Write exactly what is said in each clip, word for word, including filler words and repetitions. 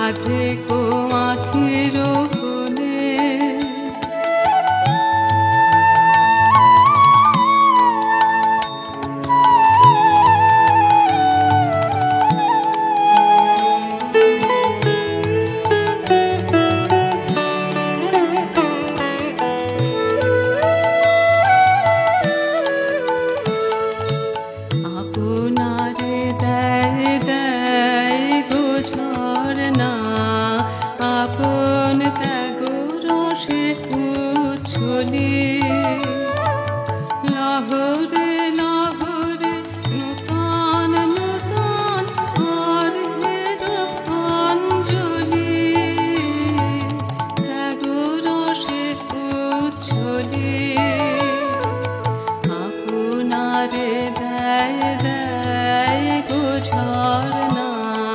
আধেকো আঁখির কোণে। আপনারে দেয় দেয় গো ঝরনা, আপন ত্যাগ রসে উচ্ছলি। লহরে লহরে নূতন নূতন অর্ঘ্যের অঞ্জলি, ত্যাগ রসে উচ্ছলি। আপনারে দেয় দেয় গো ঝরনা,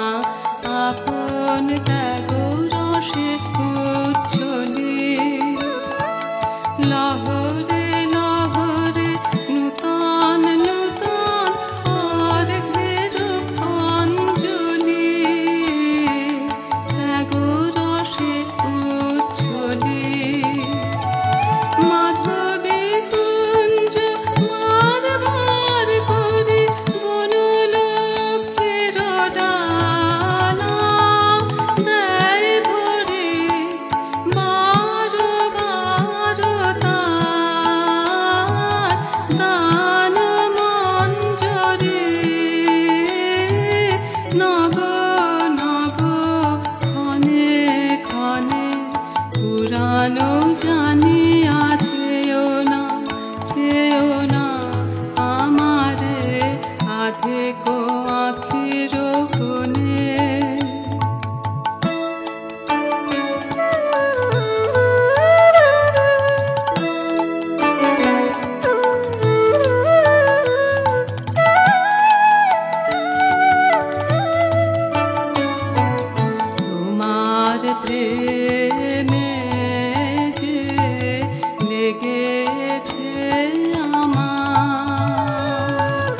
আপন ত্যাগ রসে উচ্ছলি। লহরে লহরে নূতন নূতন অর্ঘ্যের অঞ্জলি, ত্যাগ রসে উচ্ছলি। মাধবী কুঞ্জ বার বার করে বনলক্ষ্মীর ডালা, দেয় ভরে বারো বারো তার দান মঞ্জরে। নব নব ক্ষণে ক্ষণে পুরানো জানিয়া চেয়েও না চেয়েও না আমারে আধেকো আঁখির কোণে। তোমার প্রেমে যে লেগেছে আমার,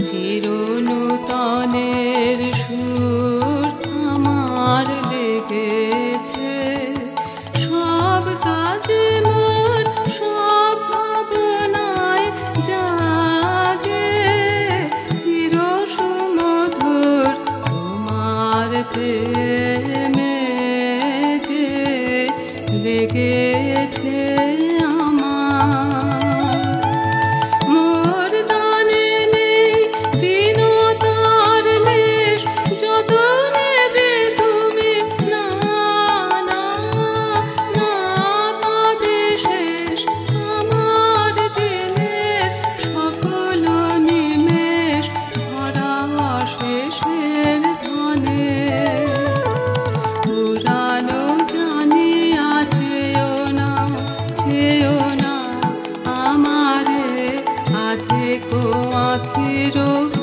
চিরনূতনের সুর আমার লেগেছে। সব কাজে মোর সব ভাবনায় জাগে চির সুমধুর তোমার প্রেমে যে লেগেছে আমার। মোর দানে নেই দীনতার লেশ, যত নেবে তুমি না না না পাবে শেষ। আমার দিনের সকল নিমেষ ভরা শেষের ধনে। পুরানো জানিয়া চেয়েও না চেয়েও না আমারে আধেকো আঁখির